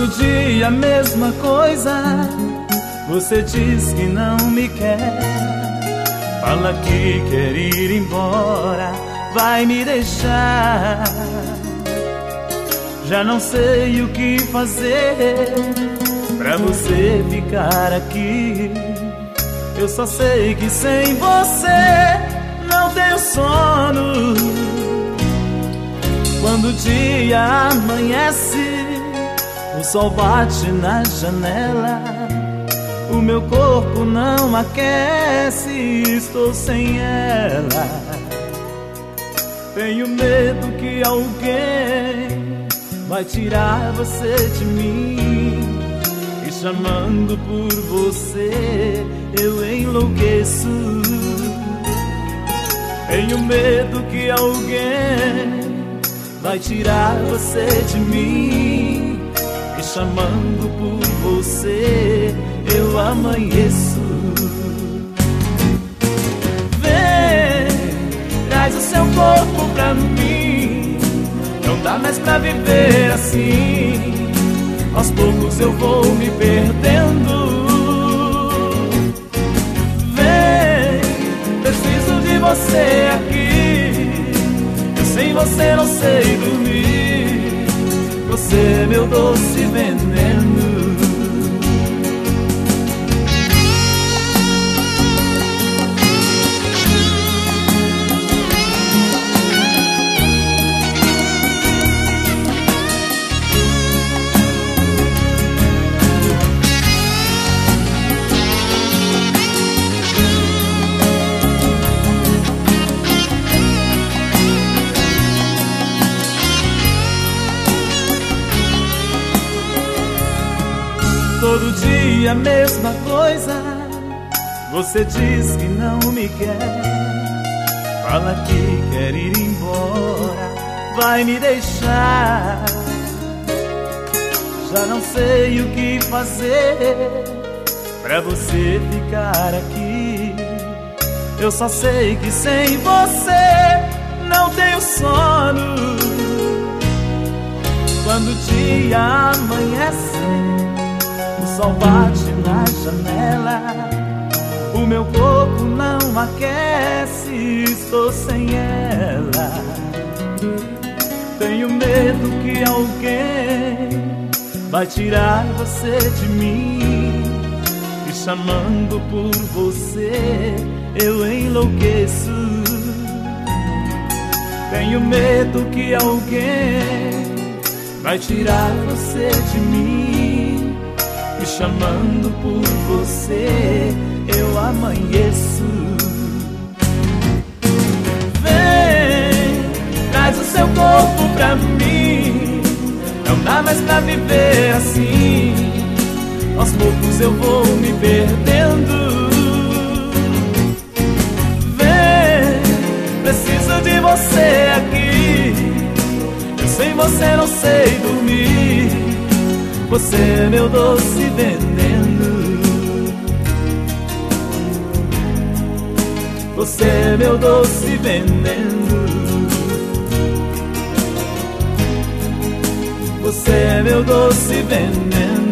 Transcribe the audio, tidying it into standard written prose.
Todo dia a mesma coisa. Você diz que não me quer, fala que quer ir embora, vai me deixar. Já não sei o que fazer pra você ficar aqui. Eu só sei que sem você não tenho sono. Quando o dia amanhece, o sol bate na janela, o meu corpo não aquece, estou sem ela. Tenho medo que alguém vai tirar você de mim, e chamando por você eu enlouqueço. Tenho medo que alguém vai tirar você de mim, e chamando por você eu amanheço. Vem, traz o seu corpo pra mim, não dá mais pra viver assim. Aos poucos eu vou me perdendo. Vem, preciso de você aqui. Eu sem você não sei dormir. Você é meu doce veneno. Todo dia a mesma coisa. Você diz que não me quer, fala que quer ir embora, vai me deixar. Já não sei o que fazer pra você ficar aqui. Eu só sei que sem você não tenho sono. Quando o dia amanhece, o sol bate na janela, o meu corpo não aquece, estou sem ela. Tenho medo que alguém vai tirar você de mim, e chamando por você eu enlouqueço. Tenho medo que alguém vai tirar você de mim, e chamando por você eu amanheço. Vem, traz o seu corpo pra mim, não dá mais pra viver assim. Aos poucos eu vou me perdendo. Vem, preciso de você aqui. Eu sem você não sei dormir. Você é meu doce veneno. Você é meu doce veneno. Você é meu doce veneno.